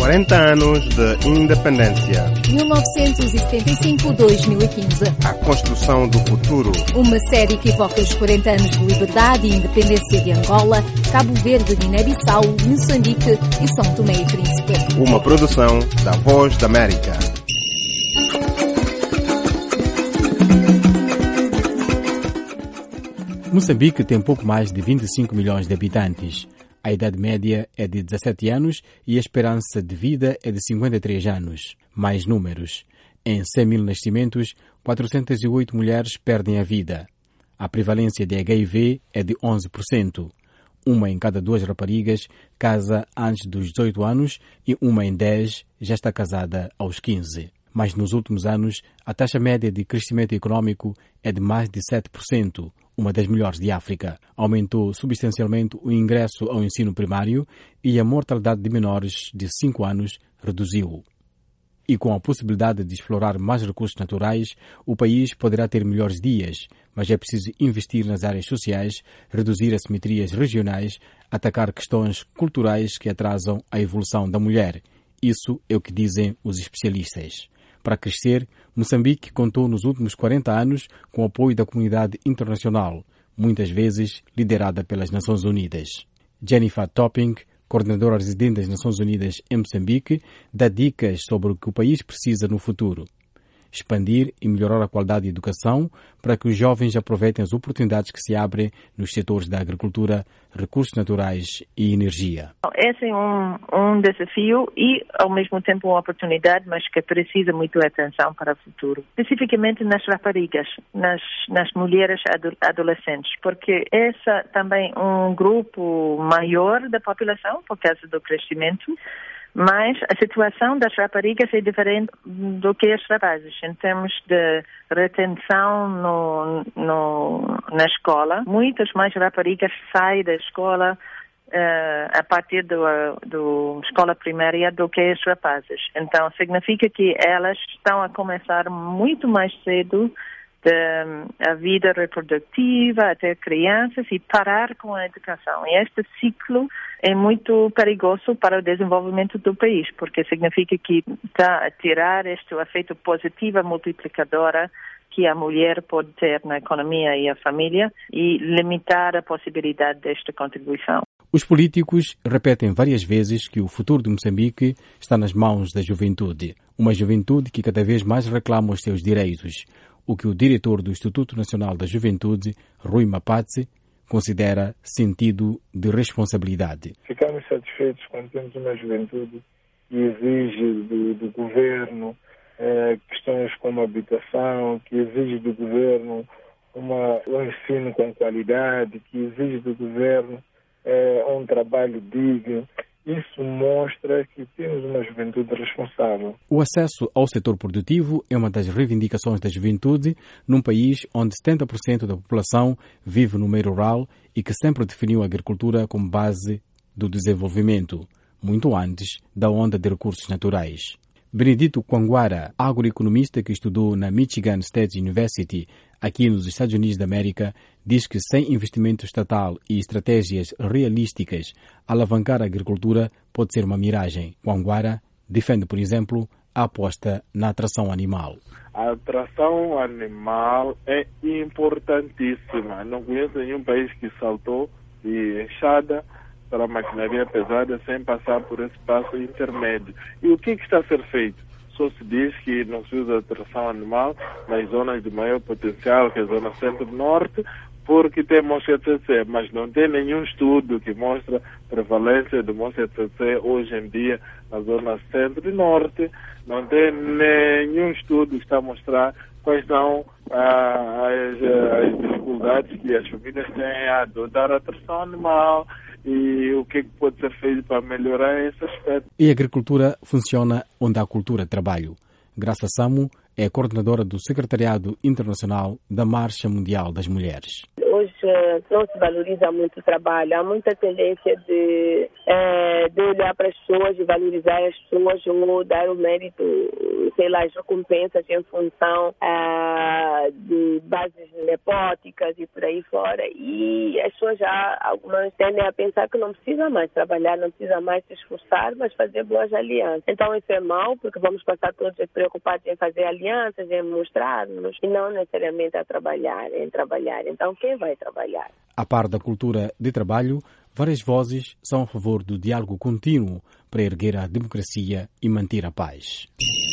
40 anos de independência. 1975-2015. A construção do futuro. Uma série que evoca os 40 anos de liberdade e independência de Angola, Cabo Verde, Guiné-Bissau, Moçambique e São Tomé e Príncipe. Uma produção da Voz da América. Moçambique tem pouco mais de 25 milhões de habitantes. A idade média é de 17 anos e a esperança de vida é de 53 anos. Mais números. Em 100 mil nascimentos, 408 mulheres perdem a vida. A prevalência de HIV é de 11%. Uma em cada 2 raparigas casa antes dos 18 anos e uma em 10 já está casada aos 15. Mas nos últimos anos, a taxa média de crescimento econômico é de mais de 7%, uma das melhores de África. Aumentou substancialmente o ingresso ao ensino primário e a mortalidade de menores de 5 anos reduziu. E com a possibilidade de explorar mais recursos naturais, o país poderá ter melhores dias, mas é preciso investir nas áreas sociais, reduzir assimetrias regionais, atacar questões culturais que atrasam a evolução da mulher. Isso é o que dizem os especialistas. Para crescer, Moçambique contou nos últimos 40 anos com o apoio da comunidade internacional, muitas vezes liderada pelas Nações Unidas. Jennifer Topping, coordenadora residente das Nações Unidas em Moçambique, dá dicas sobre o que o país precisa no futuro. Expandir e melhorar a qualidade da educação para que os jovens aproveitem as oportunidades que se abrem nos setores da agricultura, recursos naturais e energia. Esse é um desafio e, ao mesmo tempo, uma oportunidade, mas que precisa muito de atenção para o futuro. Especificamente nas raparigas, nas mulheres adolescentes, porque essa também é um grupo maior da população por causa do crescimento. Mas a situação das raparigas é diferente do que os rapazes, em termos de retenção na escola. Muitas mais raparigas saem da escola a partir da escola primária do que os rapazes. Então, significa que elas estão a começar muito mais cedo a vida reprodutiva até crianças e parar com a educação. E este ciclo é muito perigoso para o desenvolvimento do país, porque significa que está a tirar este efeito positivo multiplicadora que a mulher pode ter na economia e a família e limitar a possibilidade desta contribuição. Os políticos repetem várias vezes que o futuro de Moçambique está nas mãos da juventude. Uma juventude que cada vez mais reclama os seus direitos, o que o diretor do Instituto Nacional da Juventude, Rui Mapatse, considera sentido de responsabilidade. Ficamos satisfeitos quando temos uma juventude que exige do governo questões como habitação, que exige do governo um ensino com qualidade, que exige do governo um trabalho digno. Isso mostra que temos uma juventude responsável. O acesso ao setor produtivo é uma das reivindicações da juventude num país onde 70% da população vive no meio rural e que sempre definiu a agricultura como base do desenvolvimento, muito antes da onda de recursos naturais. Benedito Quanguara, agroeconomista que estudou na Michigan State University, aqui nos Estados Unidos da América, diz que sem investimento estatal e estratégias realísticas, alavancar a agricultura pode ser uma miragem. Quanguara defende, por exemplo, a aposta na atração animal. A atração animal é importantíssima. Não conheço nenhum país que saltou de enxada para a maquinaria pesada sem passar por esse passo intermédio. E o que está a ser feito? Só se diz que não se usa atração animal nas zonas de maior potencial, que é a zona centro-norte, porque tem mosca tsetse, mas não tem nenhum estudo que mostra a prevalência de mosca tsetse hoje em dia na zona centro e norte. Não tem nenhum estudo que está a mostrar quais são as dificuldades que as famílias têm a adotar a atração animal e o que pode ser feito para melhorar esse aspecto. E a agricultura funciona onde há cultura de trabalho. Graça Samo é coordenadora do Secretariado Internacional da Marcha Mundial das Mulheres. Hoje não se valoriza muito o trabalho, há muita tendência de de olhar para as pessoas e valorizar as pessoas ou dar o mérito, sei lá, as recompensas em função de bases nepóticas e por aí fora. E as pessoas algumas tendem a pensar que não precisa mais trabalhar, não precisa mais se esforçar, mas fazer boas alianças. Então isso é mau, porque vamos passar todos preocupados em fazer alianças, em mostrar-nos, e não necessariamente em trabalhar. Então quem vai trabalhar? A par da cultura de trabalho, várias vozes são a favor do diálogo contínuo para erguer a democracia e manter a paz.